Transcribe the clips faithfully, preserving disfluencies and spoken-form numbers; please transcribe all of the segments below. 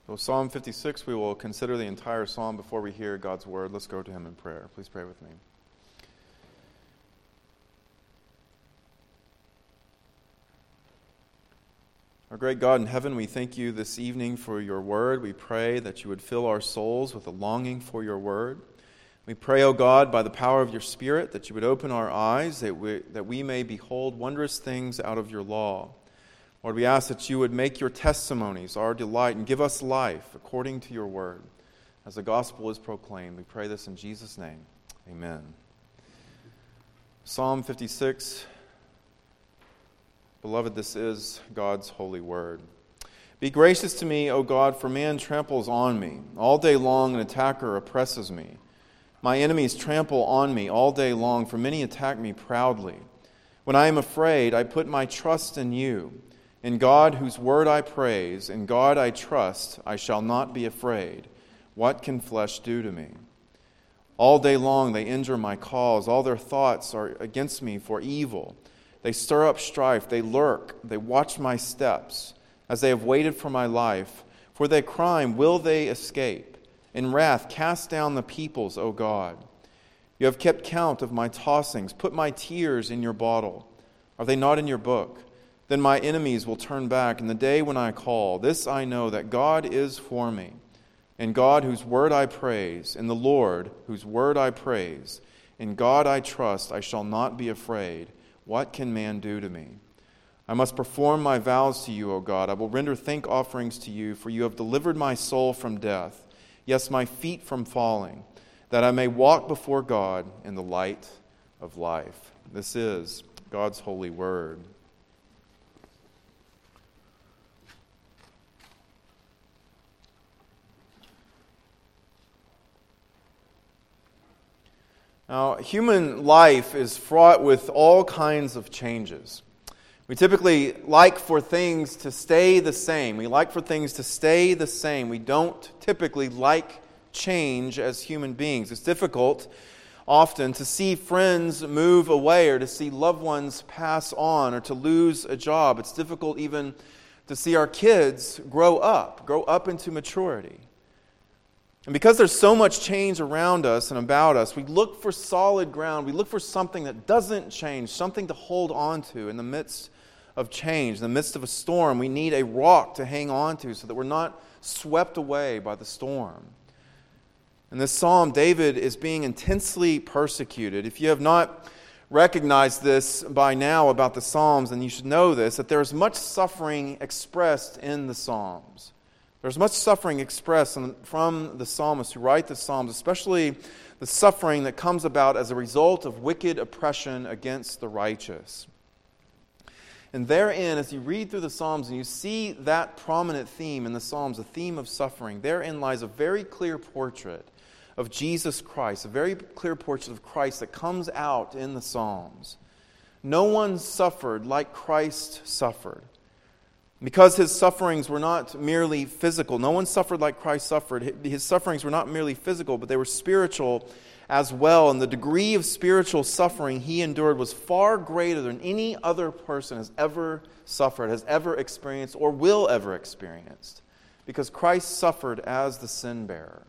So Psalm fifty-six, we will consider the entire psalm before we hear God's word. Let's go to him in prayer. Please pray with me. Our great God in heaven, we thank you this evening for your word. We pray that you would fill our souls with a longing for your word. We pray, O God, by the power of your Spirit, that you would open our eyes, that we, that we may behold wondrous things out of your law. Lord, we ask that you would make your testimonies our delight and give us life according to your word. As the gospel is proclaimed, we pray this in Jesus' name. Amen. Psalm fifty-six. Beloved, this is God's holy word. Be gracious to me, O God, for man tramples on me. All day long an attacker oppresses me. My enemies trample on me all day long, for many attack me proudly. When I am afraid, I put my trust in you. In God, whose word I praise, in God I trust, I shall not be afraid. What can flesh do to me? All day long they injure my cause. All their thoughts are against me for evil. They stir up strife. They lurk. They watch my steps, as they have waited for my life. For their crime will they escape. In wrath cast down the peoples, O God. You have kept count of my tossings. Put my tears in your bottle. Are they not in your book? Then my enemies will turn back in the day when I call. This I know, that God is for me. In God, whose word I praise, in the Lord, whose word I praise, in God I trust, I shall not be afraid. What can man do to me? I must perform my vows to you, O God. I will render thank offerings to you, for you have delivered my soul from death, yes, my feet from falling, that I may walk before God in the light of life. This is God's holy word. Now, human life is fraught with all kinds of changes. We typically like for things to stay the same. We like for things to stay the same. We don't typically like change as human beings. It's difficult often to see friends move away or to see loved ones pass on or to lose a job. It's difficult even to see our kids grow up, grow up into maturity. And because there's so much change around us and about us, we look for solid ground. We look for something that doesn't change, something to hold on to in the midst of change. In the midst of a storm, we need a rock to hang on to so that we're not swept away by the storm. In this psalm, David is being intensely persecuted. If you have not recognized this by now about the Psalms, then you should know this, that there is much suffering expressed in the Psalms. There's much suffering expressed from the psalmists who write the Psalms, especially the suffering that comes about as a result of wicked oppression against the righteous. And therein, as you read through the Psalms and you see that prominent theme in the Psalms, the theme of suffering, therein lies a very clear portrait of Jesus Christ, a very clear portrait of Christ that comes out in the Psalms. No one suffered like Christ suffered. Because his sufferings were not merely physical. No one suffered like Christ suffered. His sufferings were not merely physical, but they were spiritual as well. And the degree of spiritual suffering he endured was far greater than any other person has ever suffered, has ever experienced, or will ever experience. Because Christ suffered as the sin bearer.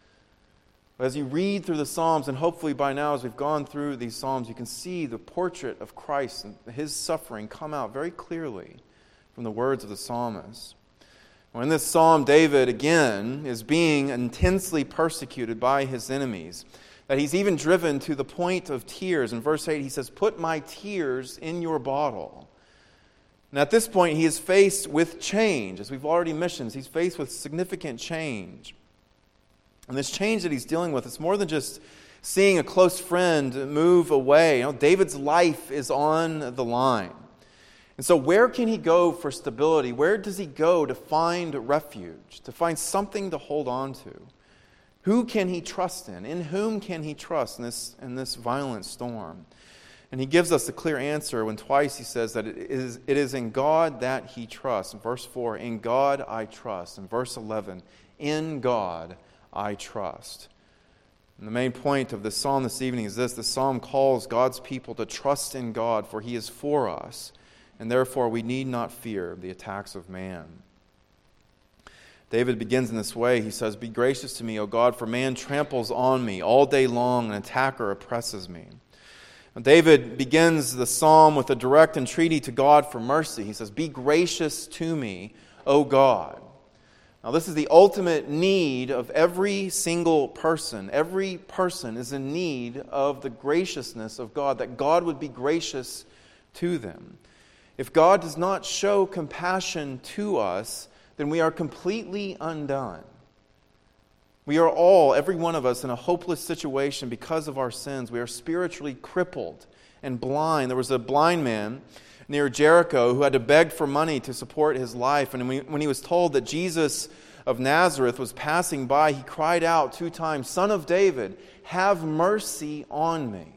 As you read through the Psalms, and hopefully by now as we've gone through these Psalms, you can see the portrait of Christ and his suffering come out very clearly from the words of the psalmist. Well, in this psalm, David, again, is being intensely persecuted by his enemies, that he's even driven to the point of tears. In verse eight, he says, "Put my tears in your bottle." And at this point, he is faced with change. As we've already mentioned, he's faced with significant change. And this change that he's dealing with, it's more than just seeing a close friend move away. You know, David's life is on the line. And so where can he go for stability? Where does he go to find refuge, to find something to hold on to? Who can he trust in? In whom can he trust in this, in this violent storm? And he gives us a clear answer when twice he says that it is, it is in God that he trusts. In verse four, "In God I trust." In verse eleven, "In God I trust." And the main point of this psalm this evening is this: the psalm calls God's people to trust in God, for he is for us, and therefore we need not fear the attacks of man. David begins in this way. He says, "Be gracious to me, O God, for man tramples on me. All day long an attacker oppresses me." Now, David begins the psalm with a direct entreaty to God for mercy. He says, "Be gracious to me, O God." Now, this is the ultimate need of every single person. Every person is in need of the graciousness of God, that God would be gracious to them. If God does not show compassion to us, then we are completely undone. We are all, every one of us, in a hopeless situation because of our sins. We are spiritually crippled and blind. There was a blind man near Jericho who had to beg for money to support his life. And when he was told that Jesus of Nazareth was passing by, he cried out two times, "Son of David, have mercy on me."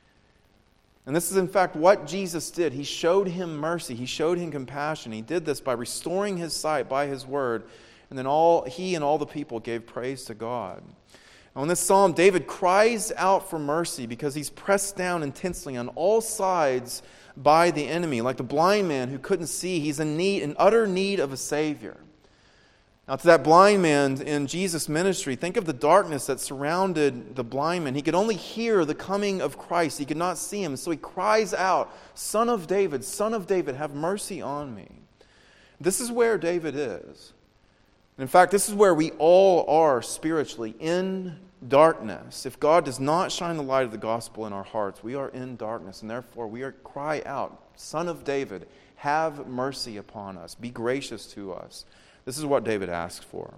And this is in fact what Jesus did. He showed him mercy. He showed him compassion. He did this by restoring his sight by his word. And then all he and all the people gave praise to God. Now in this psalm, David cries out for mercy because he's pressed down intensely on all sides by the enemy. Like the blind man who couldn't see, he's in need, in utter need of a Savior. Now to that blind man in Jesus' ministry, think of the darkness that surrounded the blind man. He could only hear the coming of Christ. He could not see him. So he cries out, "Son of David, Son of David, have mercy on me." This is where David is. In fact, this is where we all are spiritually, in darkness. If God does not shine the light of the gospel in our hearts, we are in darkness, and therefore we are cry out, "Son of David, have mercy upon us. Be gracious to us." This is what David asks for.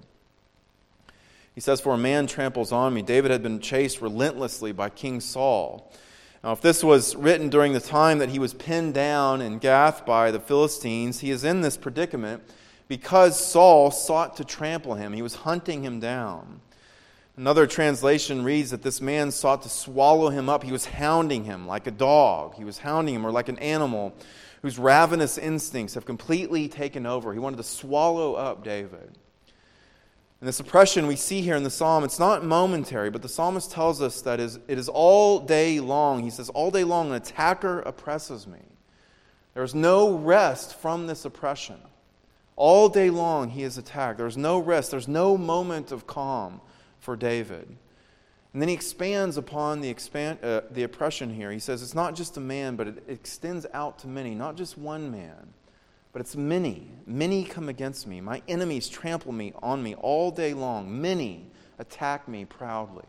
He says, "For a man tramples on me." David had been chased relentlessly by King Saul. Now, if this was written during the time that he was pinned down in Gath by the Philistines, he is in this predicament because Saul sought to trample him. He was hunting him down. Another translation reads that this man sought to swallow him up. He was hounding him like a dog. He was hounding him, or like an animal whose ravenous instincts have completely taken over. He wanted to swallow up David. And this oppression we see here in the psalm, it's not momentary, but the psalmist tells us that it is all day long. He says, "All day long an attacker oppresses me." There is no rest from this oppression. All day long he is attacked. There's no rest. There's no moment of calm for David. And then he expands upon the expand, uh, the oppression here. He says it's not just a man, but it extends out to many. Not just one man, but it's many. Many come against me. My enemies trample me on me all day long. Many attack me proudly.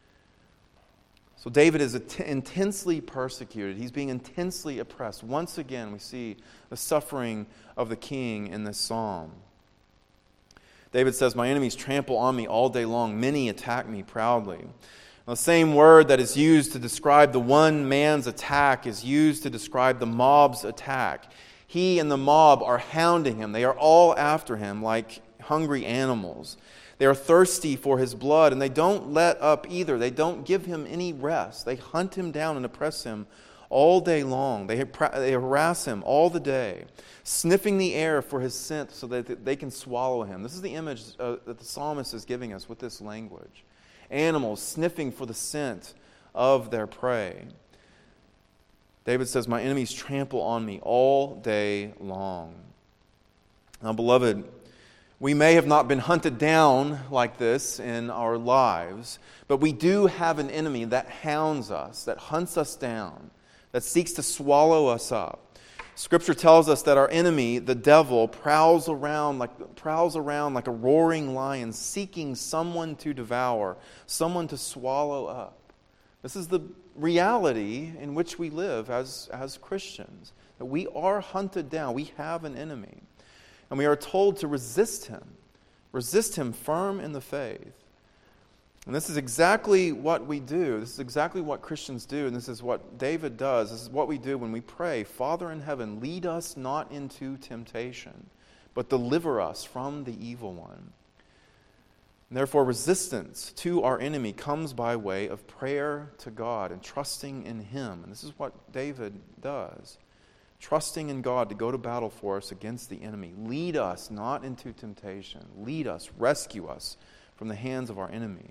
So David is intensely persecuted. He's being intensely oppressed. Once again, we see the suffering of the king in this psalm. David says, "My enemies trample on me all day long. Many attack me proudly." Now, the same word that is used to describe the one man's attack is used to describe the mob's attack. He and the mob are hounding him. They are all after him like hungry animals. They are thirsty for his blood, and they don't let up either. They don't give him any rest. They hunt him down and oppress him all day long. They, they harass him all the day, sniffing the air for his scent so that they can swallow him. This is the image uh, that the psalmist is giving us with this language. Animals sniffing for the scent of their prey. David says, "My enemies trample on me all day long." Now, beloved, we may have not been hunted down like this in our lives, but we do have an enemy that hounds us, that hunts us down, that seeks to swallow us up. Scripture tells us that our enemy, the devil, prowls around like prowls around like a roaring lion, seeking someone to devour, someone to swallow up. This is the reality in which we live as, as Christians, that we are hunted down. We have an enemy. And we are told to resist him. Resist him firm in the faith. And this is exactly what we do. This is exactly what Christians do, and this is what David does. This is what we do when we pray, "Father in heaven, lead us not into temptation, but deliver us from the evil one." And therefore, resistance to our enemy comes by way of prayer to God and trusting in him. And this is what David does. Trusting in God to go to battle for us against the enemy. Lead us not into temptation. Lead us, rescue us from the hands of our enemy.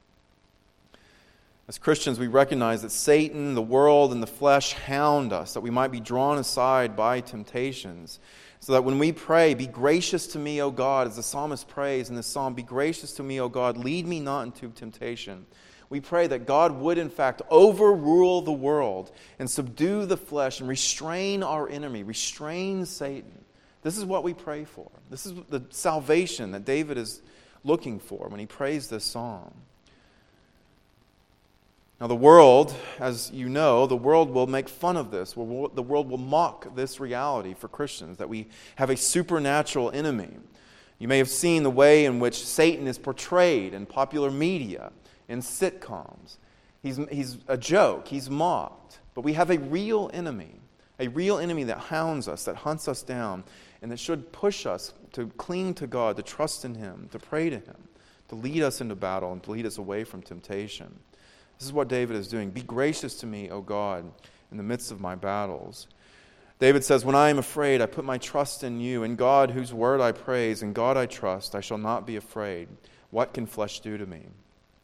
As Christians, we recognize that Satan, the world, and the flesh hound us, that we might be drawn aside by temptations. So that when we pray, be gracious to me, O God, as the psalmist prays in this psalm, be gracious to me, O God, lead me not into temptation. We pray that God would, in fact, overrule the world and subdue the flesh and restrain our enemy, restrain Satan. This is what we pray for. This is the salvation that David is looking for when he prays this psalm. Now the world, as you know, the world will make fun of this. The world will mock this reality for Christians, that we have a supernatural enemy. You may have seen the way in which Satan is portrayed in popular media, in sitcoms. He's, he's a joke. He's mocked. But we have a real enemy, a real enemy that hounds us, that hunts us down, and that should push us to cling to God, to trust in Him, to pray to Him, to lead us into battle and to lead us away from temptation. This is what David is doing. Be gracious to me, O God, in the midst of my battles. David says, when I am afraid, I put my trust in you. In God, whose word I praise, in God I trust, I shall not be afraid. What can flesh do to me?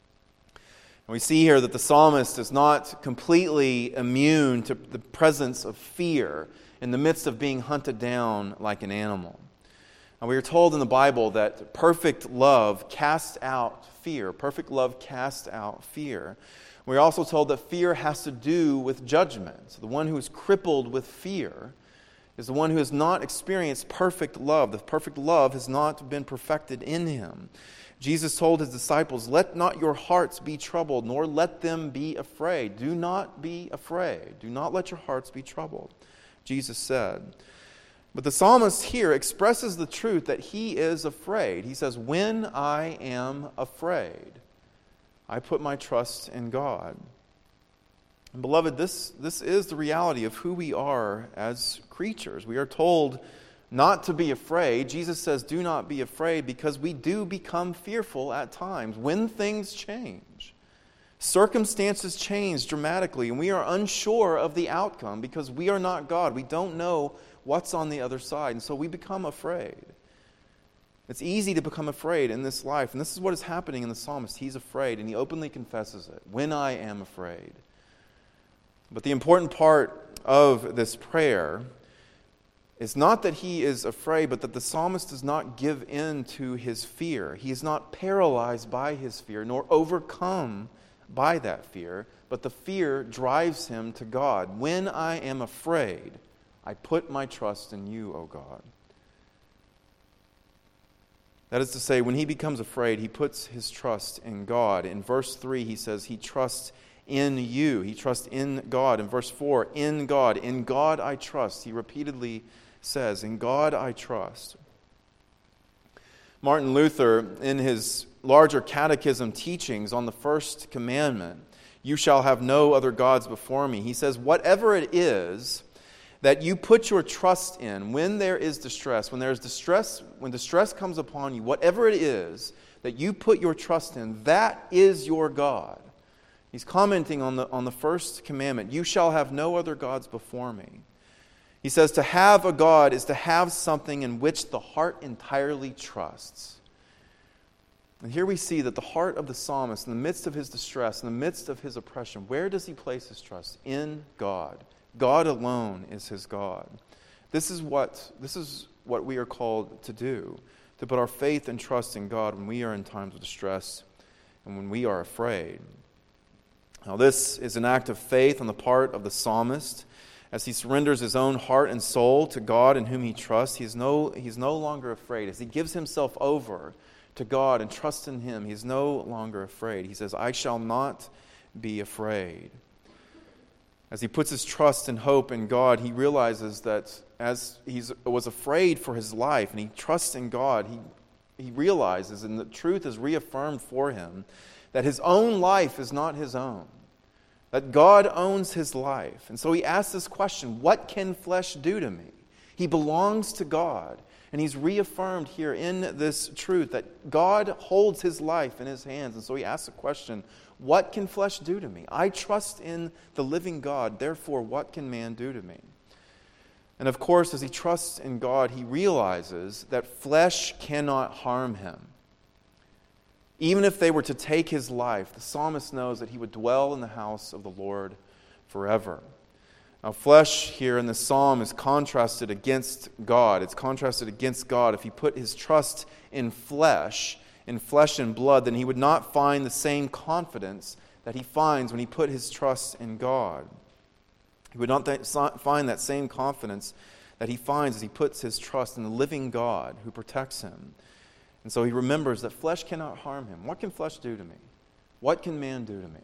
And we see here that the psalmist is not completely immune to the presence of fear in the midst of being hunted down like an animal. And we are told in the Bible that perfect love casts out fear. Perfect love casts out fear. We're also told that fear has to do with judgment. So the one who is crippled with fear is the one who has not experienced perfect love. The perfect love has not been perfected in him. Jesus told his disciples, let not your hearts be troubled, nor let them be afraid. Do not be afraid. Do not let your hearts be troubled, Jesus said. But the psalmist here expresses the truth that he is afraid. He says, when I am afraid, I put my trust in God. And beloved, this, this is the reality of who we are as creatures. We are told not to be afraid. Jesus says, do not be afraid, because we do become fearful at times when things change. Circumstances change dramatically, and we are unsure of the outcome because we are not God. We don't know what's on the other side, and so we become afraid. It's easy to become afraid in this life, and this is what is happening in the psalmist. He's afraid, and he openly confesses it. When I am afraid. But the important part of this prayer is not that he is afraid, but that the psalmist does not give in to his fear. He is not paralyzed by his fear, nor overcome by that fear, but the fear drives him to God. When I am afraid, I put my trust in you, O God. That is to say, when he becomes afraid, he puts his trust in God. In verse three, he says he trusts in you. He trusts in God. In verse four, in God. In God I trust. He repeatedly says, in God I trust. Martin Luther, in his larger catechism teachings on the first commandment, you shall have no other gods before me, he says, whatever it is that you put your trust in when there is distress, when there is distress, when distress comes upon you, whatever it is that you put your trust in, that is your God. He's commenting on the, on the first commandment, you shall have no other gods before me. He says to have a God is to have something in which the heart entirely trusts. And here we see that the heart of the psalmist, in the midst of his distress, in the midst of his oppression, where does he place his trust? In God. God alone is his God. This is what, this is what we are called to do, to put our faith and trust in God when we are in times of distress and when we are afraid. Now this is an act of faith on the part of the psalmist. As he surrenders his own heart and soul to God in whom he trusts, he is no, he's no longer afraid. As he gives himself over to God and trusts in him, he is no longer afraid. He says, I shall not be afraid. As he puts his trust and hope in God, he realizes that as he was afraid for his life and he trusts in God, he, he realizes, and the truth is reaffirmed for him, that his own life is not his own. That God owns his life. And so he asks this question, what can flesh do to me? He belongs to God. And he's reaffirmed here in this truth that God holds his life in his hands. And so he asks the question, what can flesh do to me? I trust in the living God, therefore what can man do to me? And of course, as he trusts in God, he realizes that flesh cannot harm him. Even if they were to take his life, the psalmist knows that he would dwell in the house of the Lord forever. Now, flesh here in the psalm is contrasted against God. It's contrasted against God. If he put his trust in flesh, in flesh and blood, then he would not find the same confidence that he finds when he put his trust in God. He would not th- find that same confidence that he finds as he puts his trust in the living God who protects him. And so he remembers that flesh cannot harm him. What can flesh do to me? What can man do to me?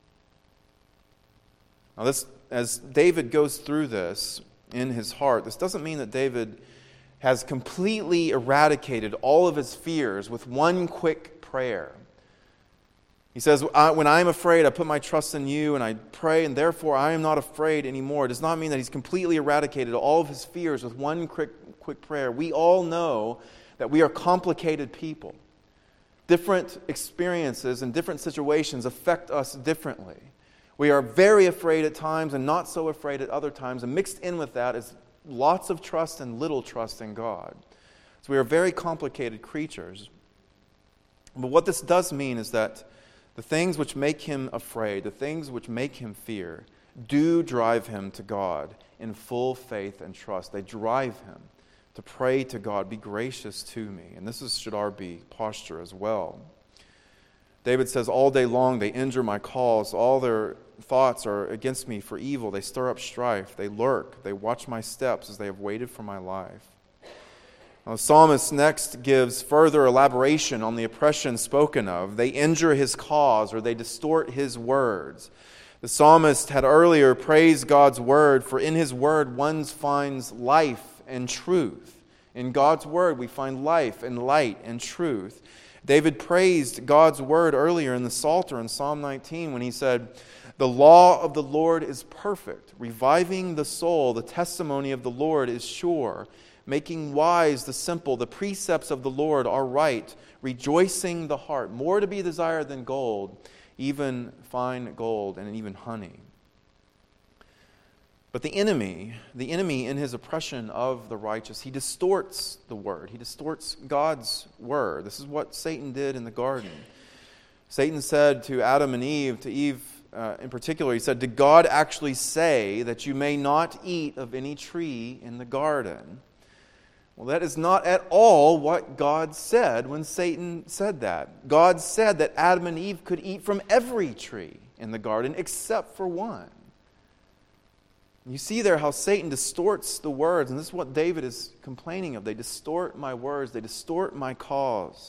Now, this, as David goes through this in his heart, this doesn't mean that David has completely eradicated all of his fears with one quick prayer. He says, when I am afraid, I put my trust in you, and I pray, and therefore I am not afraid anymore. It does not mean that he's completely eradicated all of his fears with one quick, quick prayer. We all know that we are complicated people. Different experiences and different situations affect us differently. We are very afraid at times and not so afraid at other times, and mixed in with that is lots of trust and little trust in God. So we are very complicated creatures. But what this does mean is that the things which make him afraid, the things which make him fear, do drive him to God in full faith and trust. They drive him to pray to God, be gracious to me. And this is, should our be posture as well. David says, all day long they injure my cause. All their thoughts are against me for evil. They stir up strife. They lurk. They watch my steps as they have waited for my life. Now, the psalmist next gives further elaboration on the oppression spoken of. They injure his cause, or they distort his words. The psalmist had earlier praised God's word, for in his word one finds life and truth. In God's word we find life and light and truth. David praised God's word earlier in the Psalter in Psalm nineteen when he said, the law of the Lord is perfect, reviving the soul. The testimony of the Lord is sure, making wise the simple. The precepts of the Lord are right, rejoicing the heart. More to be desired than gold, even fine gold and even honey. But the enemy, the enemy in his oppression of the righteous, he distorts the word. He distorts God's word. This is what Satan did in the garden. Satan said to Adam and Eve, to Eve uh, in particular, he said, did God actually say that you may not eat of any tree in the garden? Well, that is not at all what God said when Satan said that. God said that Adam and Eve could eat from every tree in the garden except for one. You see there how Satan distorts the words, and this is what David is complaining of. They distort my words, they distort my cause.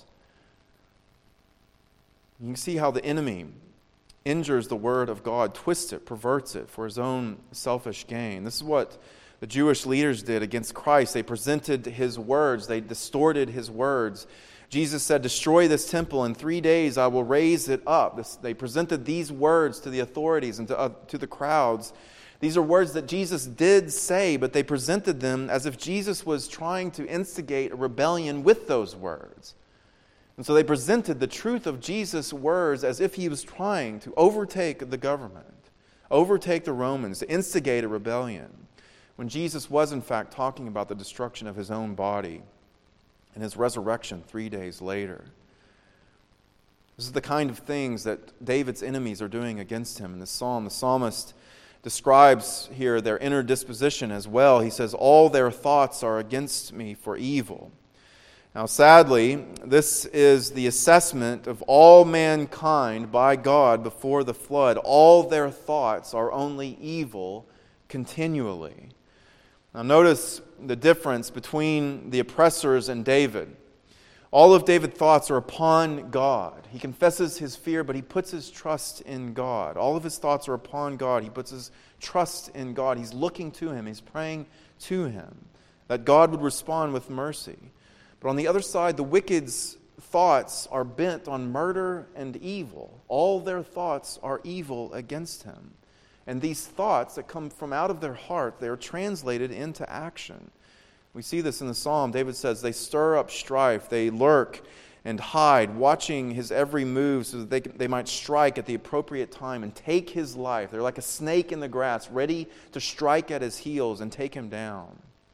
You can see how the enemy injures the word of God, twists it, perverts it for his own selfish gain. This is what the Jewish leaders did against Christ. They presented his words, they distorted his words. Jesus said, destroy this temple, in three days I will raise it up. This, they presented these words to the authorities and to, uh, to the crowds. These are words that Jesus did say, but they presented them as if Jesus was trying to instigate a rebellion with those words. And so they presented the truth of Jesus' words as if he was trying to overtake the government, overtake the Romans, to instigate a rebellion, when Jesus was in fact talking about the destruction of his own body and his resurrection three days later. This is the kind of things that David's enemies are doing against him in this psalm. The psalmist describes here their inner disposition as well. He says, all their thoughts are against me for evil. Now, sadly, this is the assessment of all mankind by God before the flood. All their thoughts are only evil continually. Now, notice the difference between the oppressors and David. All of David's thoughts are upon God. He confesses his fear, but he puts his trust in God. All of his thoughts are upon God. He puts his trust in God. He's looking to him. He's praying to him that God would respond with mercy. But on the other side, the wicked's thoughts are bent on murder and evil. All their thoughts are evil against him. And these thoughts that come from out of their heart, they are translated into action. We see this in the psalm. David says, they stir up strife, they lurk and hide, watching his every move so that they, they might strike at the appropriate time and take his life. They're like a snake in the grass, ready to strike at his heels and take him down.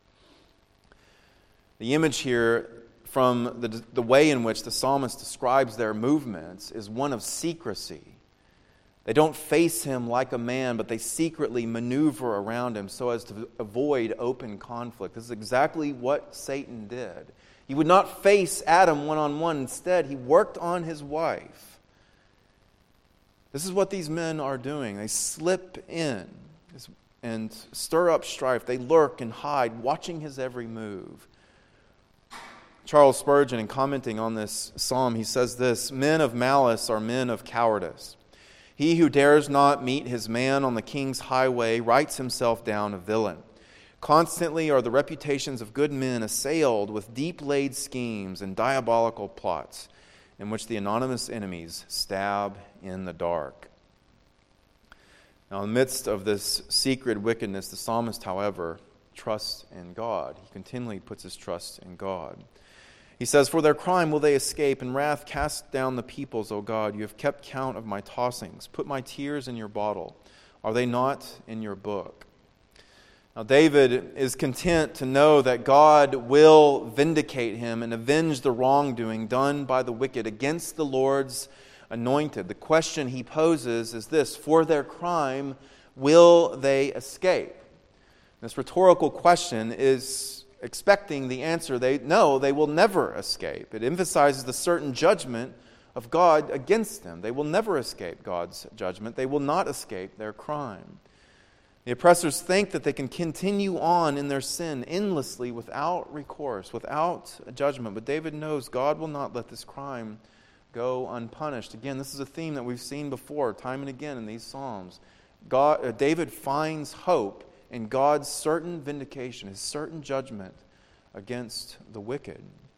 The image here from the, the way in which the psalmist describes their movements is one of secrecy. They don't face him like a man, but they secretly maneuver around him so as to avoid open conflict. This is exactly what Satan did. He would not face Adam one-on-one. Instead, he worked on his wife. This is what these men are doing. They slip in and stir up strife. They lurk and hide, watching his every move. Charles Spurgeon, in commenting on this psalm, he says this: "Men of malice are men of cowardice. He who dares not meet his man on the king's highway writes himself down a villain. Constantly are the reputations of good men assailed with deep-laid schemes and diabolical plots in which the anonymous enemies stab in the dark." Now, in the midst of this secret wickedness, the psalmist, however, trusts in God. He continually puts his trust in God. He says, "For their crime will they escape, and wrath cast down the peoples, O God. You have kept count of my tossings. Put my tears in your bottle. Are they not in your book?" Now, David is content to know that God will vindicate him and avenge the wrongdoing done by the wicked against the Lord's anointed. The question he poses is this: for their crime, will they escape? This rhetorical question is expecting the answer, they no, they will never escape. It emphasizes the certain judgment of God against them. They will never escape God's judgment. They will not escape their crime. The oppressors think that they can continue on in their sin endlessly without recourse, without judgment. But David knows God will not let this crime go unpunished. Again, this is a theme that we've seen before, time and again in these Psalms. God, uh, David finds hope in God's certain vindication, his certain judgment against the wicked.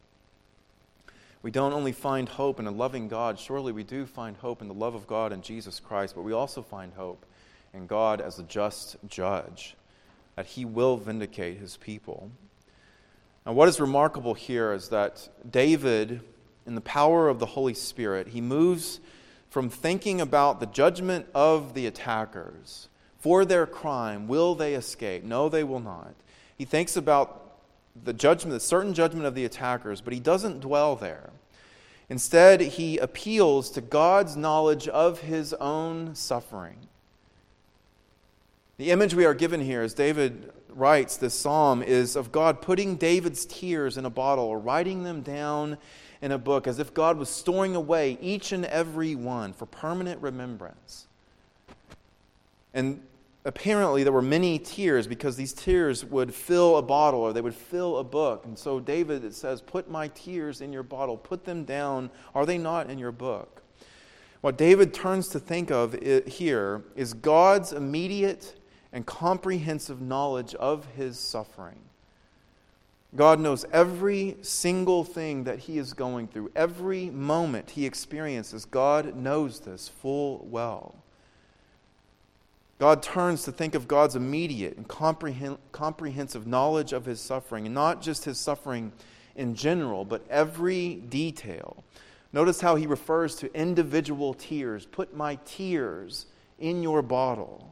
We don't only find hope in a loving God, surely we do find hope in the love of God and Jesus Christ, but we also find hope in God as a just judge, that he will vindicate his people. Now, what is remarkable here is that David, in the power of the Holy Spirit, he moves from thinking about the judgment of the attackers. For their crime, will they escape? No, they will not. He thinks about the judgment, the certain judgment of the attackers, but he doesn't dwell there. Instead, he appeals to God's knowledge of his own suffering. The image we are given here, as David writes this psalm, is of God putting David's tears in a bottle or writing them down in a book, as if God was storing away each and every one for permanent remembrance. And apparently there were many tears, because these tears would fill a bottle or they would fill a book. And so David, it says, "Put my tears in your bottle, put them down. Are they not in your book?" What David turns to think of here is God's immediate and comprehensive knowledge of his suffering. God knows every single thing that he is going through, every moment he experiences. God knows this full well. God turns to think of God's immediate and comprehen- comprehensive knowledge of his suffering, and not just his suffering in general, but every detail. Notice how he refers to individual tears. "Put my tears in your bottle."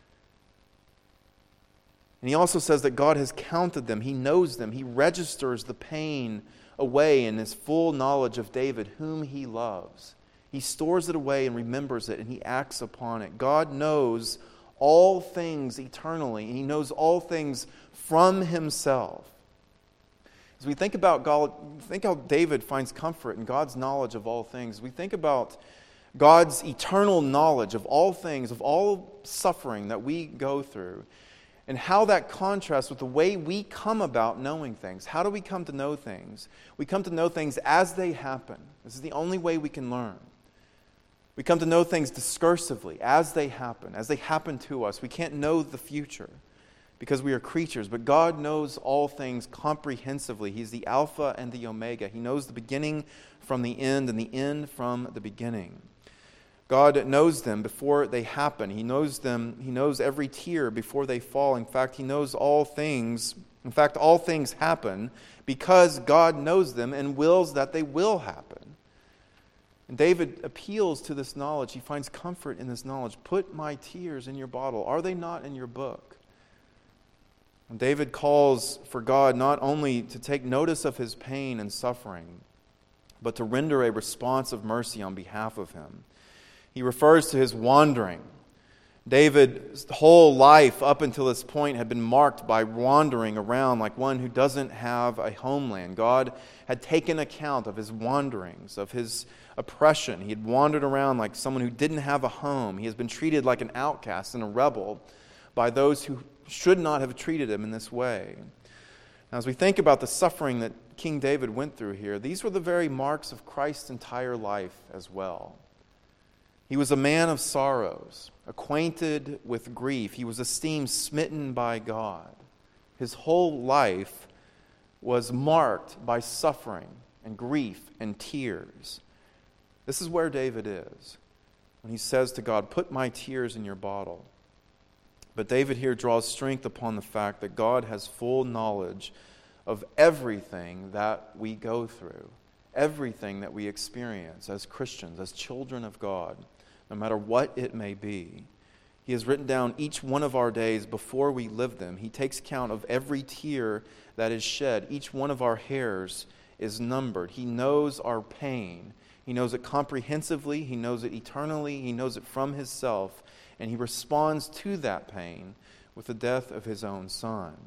And he also says that God has counted them. He knows them. He registers the pain away in his full knowledge of David, whom he loves. He stores it away and remembers it, and he acts upon it. God knows all things eternally. He knows all things from himself. As we think about God, think how David finds comfort in God's knowledge of all things. We think about God's eternal knowledge of all things, of all suffering that we go through, and how that contrasts with the way we come about knowing things. How do we come to know things? We come to know things as they happen. This is the only way we can learn. We come to know things discursively, as they happen, as they happen to us. We can't know the future because we are creatures, but God knows all things comprehensively. He's the Alpha and the Omega. He knows the beginning from the end and the end from the beginning. God knows them before they happen. He knows them. He knows every tear before they fall. In fact, he knows all things. In fact, all things happen because God knows them and wills that they will happen. And David appeals to this knowledge. He finds comfort in this knowledge. Put my tears in your bottle. Are they not in your book? And David calls for God not only to take notice of his pain and suffering, but to render a response of mercy on behalf of him. He refers to his wandering. David's whole life up until this point had been marked by wandering around like one who doesn't have a homeland. God had taken account of his wanderings, of his oppression. He had wandered around like someone who didn't have a home. He has been treated like an outcast and a rebel by those who should not have treated him in this way. Now, as we think about the suffering that King David went through here, these were the very marks of Christ's entire life as well. He was a man of sorrows, acquainted with grief. He was esteemed smitten by God. His whole life was marked by suffering and grief and tears. This is where David is when he says to God, "Put my tears in your bottle." But David here draws strength upon the fact that God has full knowledge of everything that we go through, everything that we experience as Christians, as children of God, no matter what it may be. He has written down each one of our days before we live them. He takes count of every tear that is shed. Each one of our hairs is numbered. He knows our pain. He knows it comprehensively. He knows it eternally. He knows it from himself. And he responds to that pain with the death of his own son.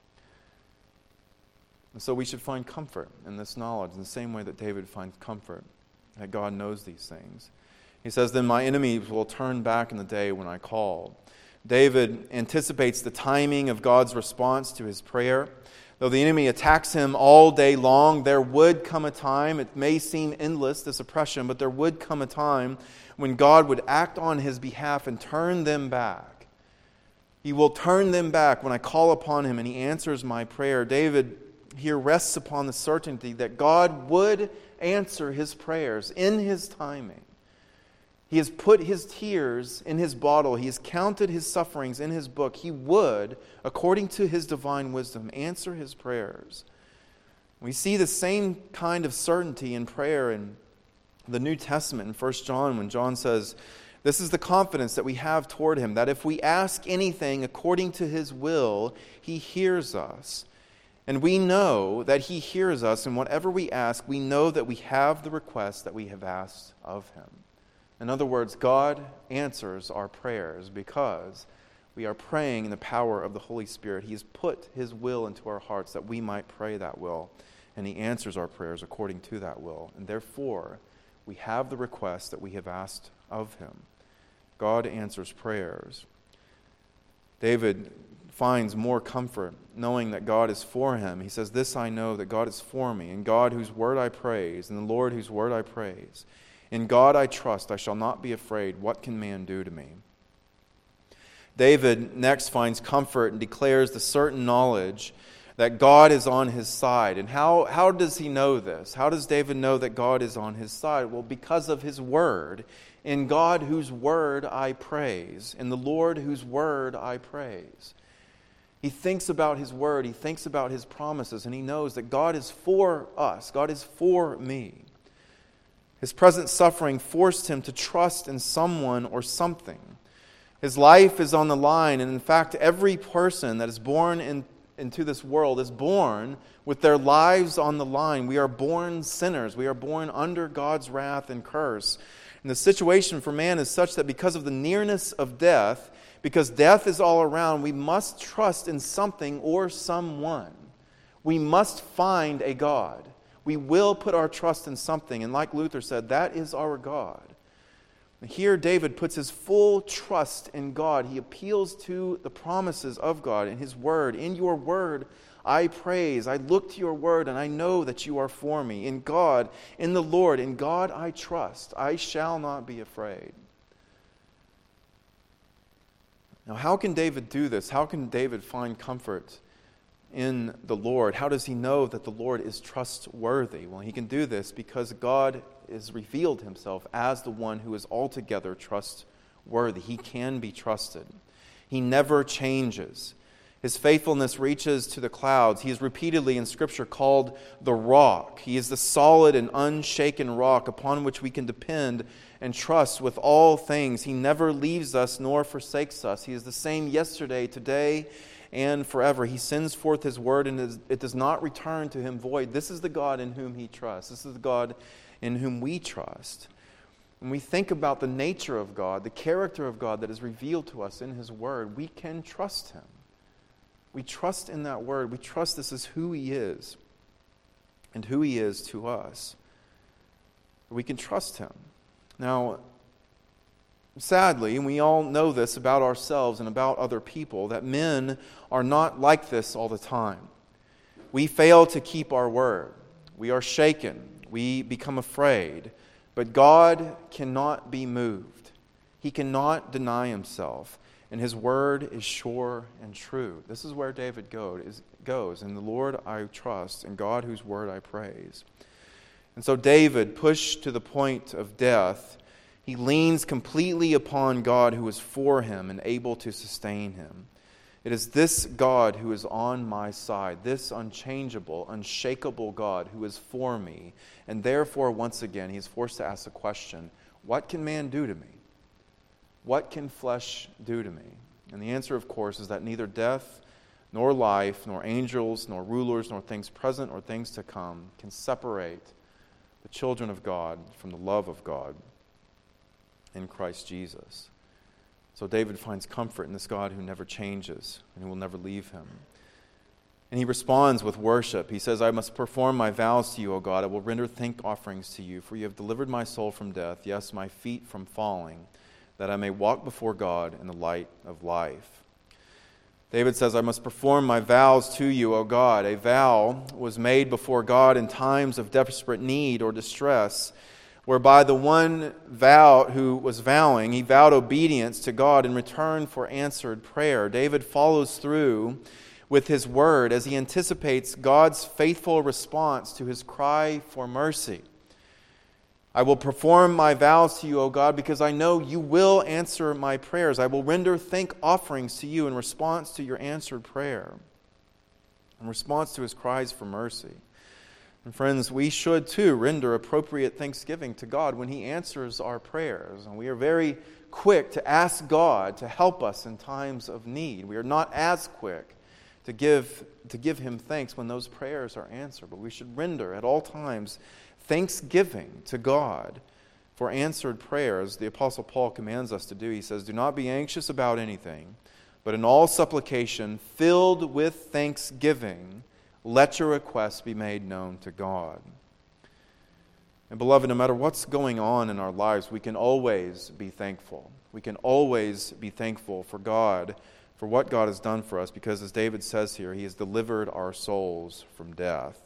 And so we should find comfort in this knowledge in the same way that David finds comfort, that God knows these things. He says, "Then my enemies will turn back in the day when I call." David anticipates the timing of God's response to his prayer. Though the enemy attacks him all day long, there would come a time, it may seem endless, this oppression, but there would come a time when God would act on his behalf and turn them back. He will turn them back when I call upon him and he answers my prayer. David here rests upon the certainty that God would answer his prayers in his timing. He has put his tears in his bottle. He has counted his sufferings in his book. He would, according to his divine wisdom, answer his prayers. We see the same kind of certainty in prayer in the New Testament in First John when John says, "This is the confidence that we have toward him, that if we ask anything according to his will, he hears us. And we know that he hears us, and whatever we ask, we know that we have the request that we have asked of him." In other words, God answers our prayers because we are praying in the power of the Holy Spirit. He has put his will into our hearts that we might pray that will, and he answers our prayers according to that will. And therefore, we have the request that we have asked of him. God answers prayers. David finds more comfort knowing that God is for him. He says, "This I know, that God is for me, and God whose word I praise, and the Lord whose word I praise. In God I trust, I shall not be afraid. What can man do to me?" David next finds comfort and declares the certain knowledge that God is on his side. And how, how does he know this? How does David know that God is on his side? Well, because of his word. In God whose word I praise. In the Lord whose word I praise. He thinks about his word. He thinks about his promises. And he knows that God is for us. God is for me. His present suffering forced him to trust in someone or something. His life is on the line, and in fact, every person that is born in, into this world is born with their lives on the line. We are born sinners. We are born under God's wrath and curse. And the situation for man is such that because of the nearness of death, because death is all around, we must trust in something or someone. We must find a God. We will put our trust in something. And like Luther said, that is our God. Here David puts his full trust in God. He appeals to the promises of God in his word. In your word I praise. I look to your word and I know that you are for me. In God, in the Lord, in God I trust. I shall not be afraid. Now, how can David do this? How can David find comfort in the Lord? How does he know that the Lord is trustworthy? Well, he can do this because God has revealed himself as the one who is altogether trustworthy. He can be trusted. He never changes. His faithfulness reaches to the clouds. He is repeatedly in Scripture called the rock. He is the solid and unshaken rock upon which we can depend and trust with all things. He never leaves us nor forsakes us. He is the same yesterday, today, and forever. He sends forth his word and it does not return to him void. This is the God in whom he trusts. This is the God in whom we trust. when we think about the nature of God, the character of God that is revealed to us in His Word, we can trust Him. We trust in that Word. We trust this is who He is and who He is to us. We can trust Him. Now, sadly, and we all know this about ourselves and about other people, that men are not like this all the time. We fail to keep our word. We are shaken. We become afraid. But God cannot be moved. He cannot deny Himself. And His word is sure and true. This is where David goes. In the Lord I trust, in God whose word I praise. And so David, pushed to the point of death, he leans completely upon God who is for him and able to sustain him. It is this God who is on my side, this unchangeable, unshakable God who is for me. And therefore, once again, he is forced to ask the question, what can man do to me? What can flesh do to me? And the answer, of course, is that neither death, nor life, nor angels, nor rulers, nor things present or things to come can separate the children of God from the love of God in Christ Jesus. So David finds comfort in this God who never changes and who will never leave him. And he responds with worship. He says, I must perform my vows to you, O God. I will render thank offerings to you, for you have delivered my soul from death, yes, my feet from falling, that I may walk before God in the light of life. David says, I must perform my vows to you, O God. A vow was made before God in times of desperate need or distress, whereby the one vow who was vowing, he vowed obedience to God in return for answered prayer. David follows through with his word as he anticipates God's faithful response to his cry for mercy. I will perform my vows to you, O God, because I know you will answer my prayers. I will render thank offerings to you in response to your answered prayer, in response to his cries for mercy. And friends, we should too render appropriate thanksgiving to God when He answers our prayers. And we are very quick to ask God to help us in times of need. We are not as quick to give, to give Him thanks when those prayers are answered. But we should render at all times thanksgiving to God for answered prayers. The Apostle Paul commands us to do. He says, do not be anxious about anything, but in all supplication, filled with thanksgiving, let your requests be made known to God. And beloved, no matter what's going on in our lives, we can always be thankful. We can always be thankful for God, for what God has done for us, because as David says here, He has delivered our souls from death.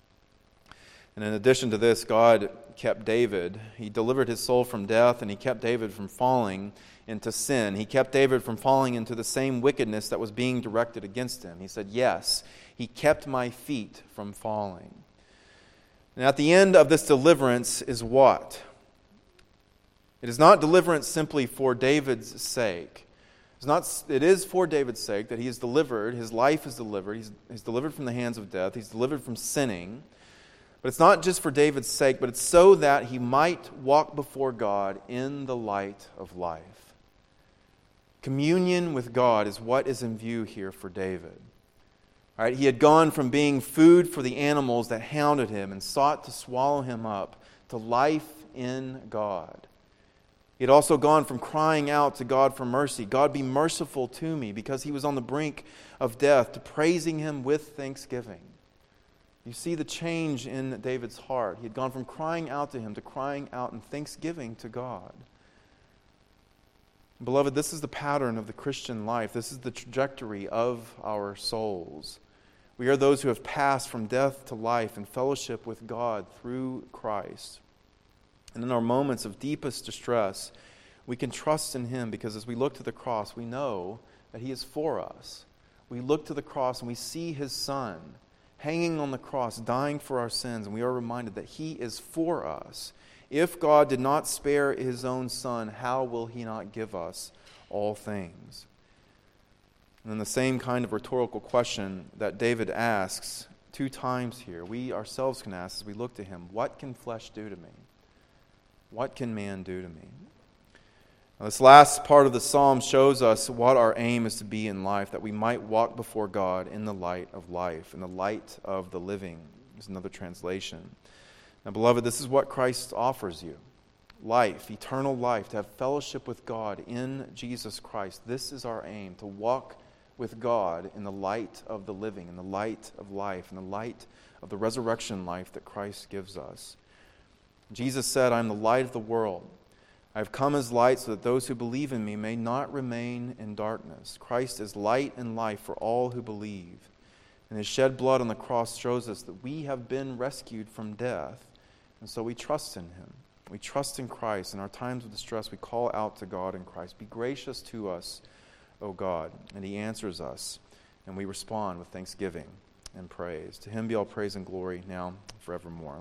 And in addition to this, God kept David. He delivered his soul from death, and He kept David from falling into sin. He kept David from falling into the same wickedness that was being directed against him. He said, yes, He kept my feet from falling. And at the end of this deliverance is what? It is not deliverance simply for David's sake. It's not, it is for David's sake that he is delivered, his life is delivered, he's, he's delivered from the hands of death, he's delivered from sinning. But it's not just for David's sake, but it's so that he might walk before God in the light of life. Communion with God is what is in view here for David. All right, he had gone from being food for the animals that hounded him and sought to swallow him up to life in God. He had also gone from crying out to God for mercy, God be merciful to me, because he was on the brink of death, to praising Him with thanksgiving. You see the change in David's heart. He had gone from crying out to Him to crying out in thanksgiving to God. Beloved, this is the pattern of the Christian life. This is the trajectory of our souls. We are those who have passed from death to life in fellowship with God through Christ. And in our moments of deepest distress, we can trust in Him, because as we look to the cross, we know that He is for us. We look to the cross and we see His Son hanging on the cross, dying for our sins, and we are reminded that He is for us. If God did not spare His own Son, how will He not give us all things? And then the same kind of rhetorical question that David asks two times here, we ourselves can ask as we look to him, what can flesh do to me? What can man do to me? Now, this last part of the psalm shows us what our aim is to be in life, that we might walk before God in the light of life, in the light of the living. There's another translation. Now, beloved, this is what Christ offers you. life, eternal life, to have fellowship with God in Jesus Christ. This is our aim, to walk with God in the light of the living, in the light of life, in the light of the resurrection life that Christ gives us. Jesus said, I am the light of the world. I have come as light so that those who believe in me may not remain in darkness. Christ is light and life for all who believe. And his shed blood on the cross shows us that we have been rescued from death. And so we trust in him. We trust in Christ. In our times of distress, we call out to God in Christ. Be gracious to us, O God. And he answers us. And we respond with thanksgiving and praise. To him be all praise and glory now and forevermore.